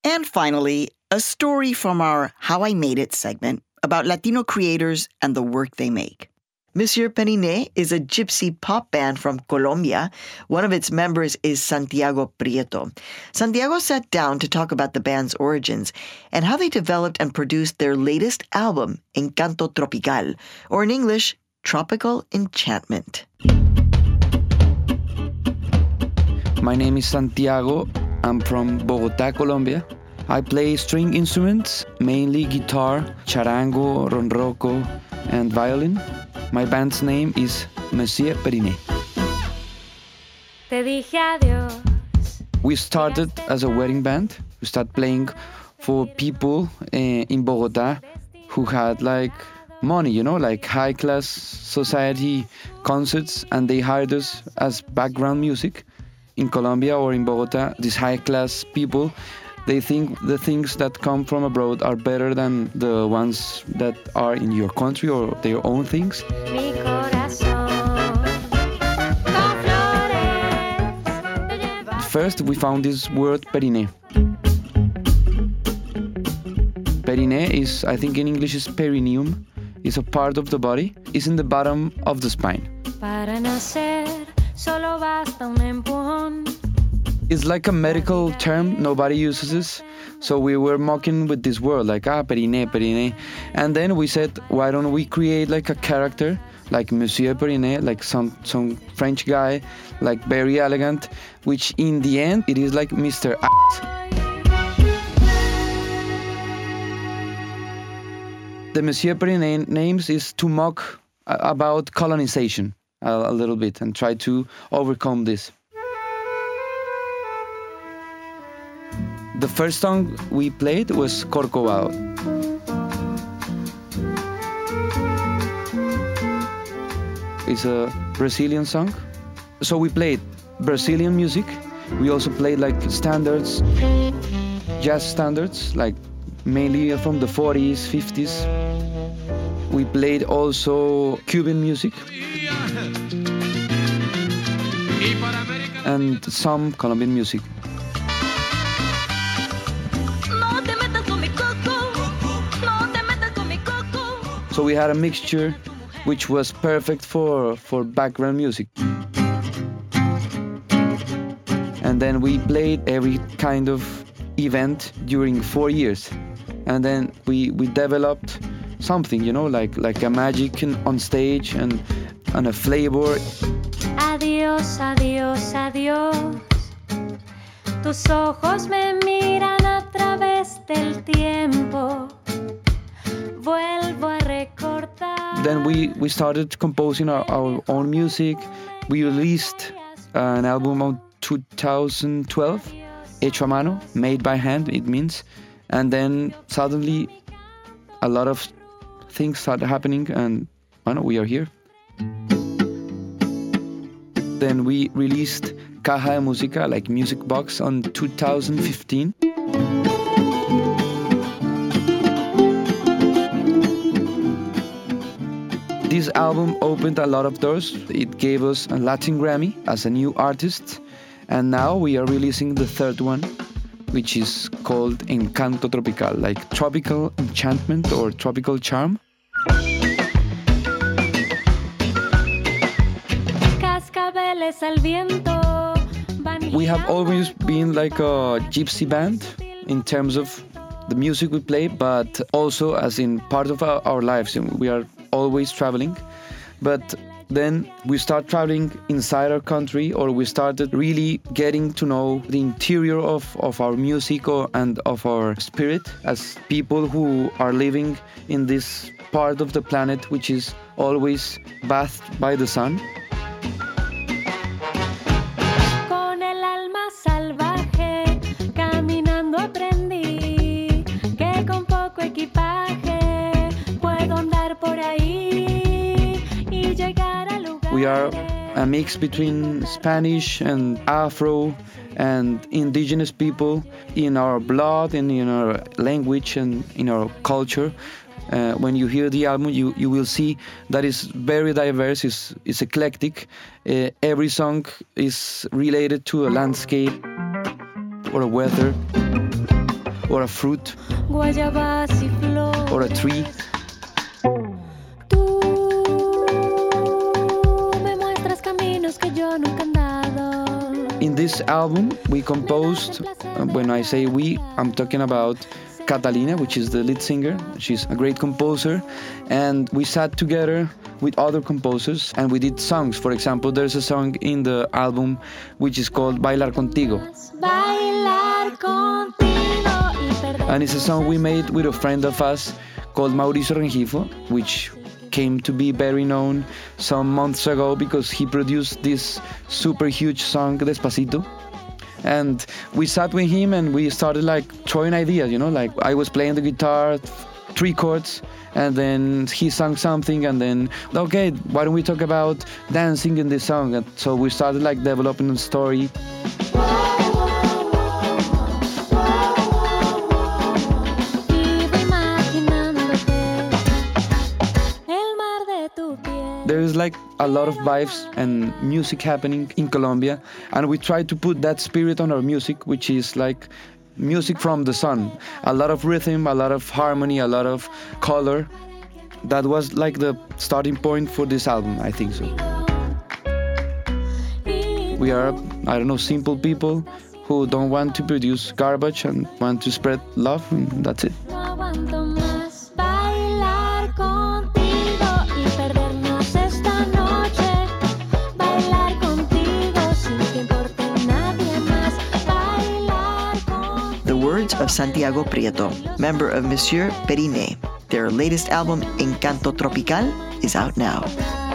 And finally, a story from our How I Made It segment about Latino creators and the work they make. Monsieur Periné is a gypsy pop band from Colombia. One of its members is Santiago Prieto. Santiago sat down to talk about the band's origins and how they developed and produced their latest album, Encanto Tropical, or in English, Tropical Enchantment. My name is Santiago. I'm from Bogotá, Colombia. I play string instruments, mainly guitar, charango, ronroco, and violin. My band's name is Monsieur Periné. We started as a wedding band. We started playing for people in Bogotá who had money, like high-class society concerts, and they hired us as background music. In Colombia or in Bogotá, these high-class people, they think the things that come from abroad are better than the ones that are in your country or their own things. First, we found this word periné. Periné is, I think in English, is perineum. It's a part of the body. It's in the bottom of the spine. It's like a medical term, nobody uses this. So we were mocking with this word, periné, periné. And then we said, why don't we create a character, like Monsieur Periné, like some French guy, very elegant, which in the end, it is like Mr. Ass. The Monsieur Periné names is to mock about colonization a little bit and try to overcome this. The first song we played was Corcovado. It's a Brazilian song. So we played Brazilian music. We also played standards, jazz standards, mainly from the 40s, 50s. We played also Cuban music and some Colombian music. So we had a mixture which was perfect for background music. And then we played every kind of event during 4 years. And then we developed something, like a magic on stage and a flavor. Adiós, adiós, adiós. Tus ojos me miran a través del tiempo. Then we started composing our own music. We released an album in 2012, hecho a mano, made by hand, it means. And then suddenly a lot of things started happening and we are here. Then we released Caja de Música, music box, on 2015. This album opened a lot of doors. It gave us a Latin Grammy as a new artist. And now we are releasing the third one, which is called Encanto Tropical, tropical enchantment or tropical charm. We have always been a gypsy band in terms of the music we play, but also as in part of our lives. We are always traveling, but then we start traveling inside our country, or we started really getting to know the interior of our music and of our spirit as people who are living in this part of the planet which is always bathed by the sun. Con el alma salvaje, caminando aprendí que con poco equipaje puedo andar por ahí y llegar al lugar. We are a mix between Spanish and Afro and indigenous people in our blood and in our language and in our culture. When you hear the album, you will see that it's very diverse, it's eclectic. Every song is related to a landscape or a weather or a fruit, guayabas y flores. or a tree. Tú me muestras caminos que yo nunca he andado. In this album, we composed, when I say we, I'm talking about Catalina, which is the lead singer. She's a great composer. And we sat together with other composers and we did songs. For example, there's a song in the album which is called Bailar Contigo. Bailar contigo y perder. And it's a song we made with a friend of us called Mauricio Rengifo, which came to be very known some months ago because he produced this super huge song, Despacito. And we sat with him and we started like throwing ideas, like I was playing the guitar, 3 chords, and then he sang something, and then, okay, why don't we talk about dancing in this song? And so we started like developing a story. There is like a lot of vibes and music happening in Colombia, and we try to put that spirit on our music, which is like music from the sun. A lot of rhythm, a lot of harmony, a lot of color. That was like the starting point for this album, I think so. We are, simple people who don't want to produce garbage and want to spread love, and that's it. Words of Santiago Prieto, member of Monsieur Periné. Their latest album, Encanto Tropical, is out now.